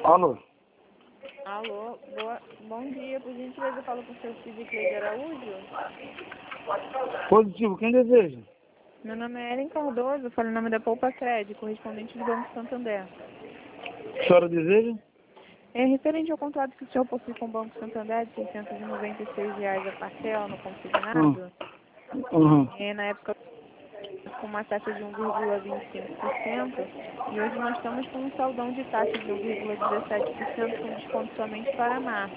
Alô? Alô, bom dia, por gentileza, eu falo com o seu Cid Cleide Araújo. Positivo, quem deseja? Meu nome é Ellen Cardoso, eu falo em nome da Poupa Cred, correspondente do Banco Santander. A senhora deseja? É referente ao contrato que o senhor possui com o Banco Santander de R$ 696 a parcela no consignado, na época com uma taxa de 1,25%, e hoje nós estamos com um saldão de taxa de 1,17% com desconto somente para março.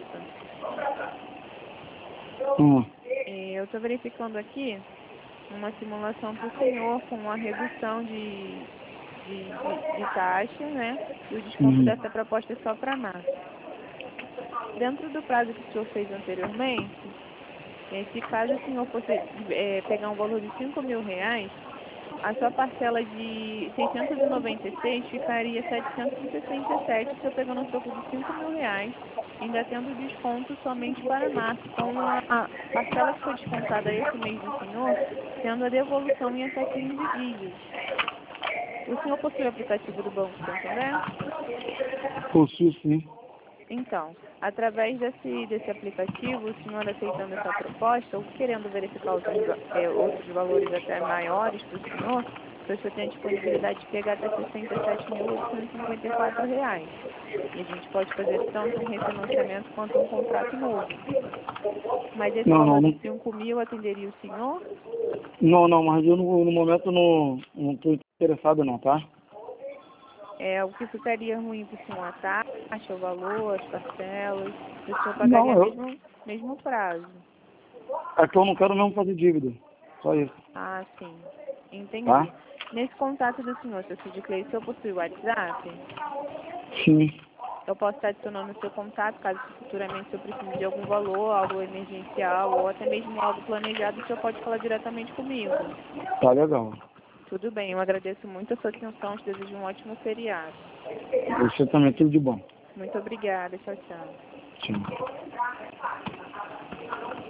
Eu estou verificando aqui uma simulação para o senhor com uma redução de taxa, né? E o desconto dessa proposta é só para março. Dentro do prazo que o senhor fez anteriormente, se caso o senhor fosse pegar um valor de R$ 5.000, a sua parcela de 696 ficaria 767, se eu pegando um troco de R$ 5.000, ainda tendo desconto somente para março, com a parcela que foi descontada esse mês do senhor, tendo a devolução em até 15 dias. O senhor possui o aplicativo do Banco Santander? Possuo, sim. Então, através desse aplicativo, o senhor aceitando essa proposta ou querendo verificar outros valores até maiores para o senhor tem a disponibilidade de pegar até R$ 67.854. E a gente pode fazer tanto um refinanciamento quanto um contrato novo. Mas esse valor de 5.000 atenderia o senhor? Não, mas eu no momento não estou interessado não, tá? O que ficaria ruim para o senhor a taxa, o valor, as parcelas, o senhor pagaria mesmo prazo. É que eu não quero mesmo fazer dívida, só isso. Ah, sim. Entendi. Tá? Nesse contato do senhor, seu Cid Cleide, o senhor possui o WhatsApp? Sim. Eu posso estar adicionando o seu contato, caso futuramente o senhor precise de algum valor, algo emergencial, ou até mesmo algo planejado, o senhor pode falar diretamente comigo. Tá legal. Tudo bem, eu agradeço muito a sua atenção, te desejo um ótimo feriado. Você também, tudo de bom. Muito obrigada, tchau, tchau. Tchau.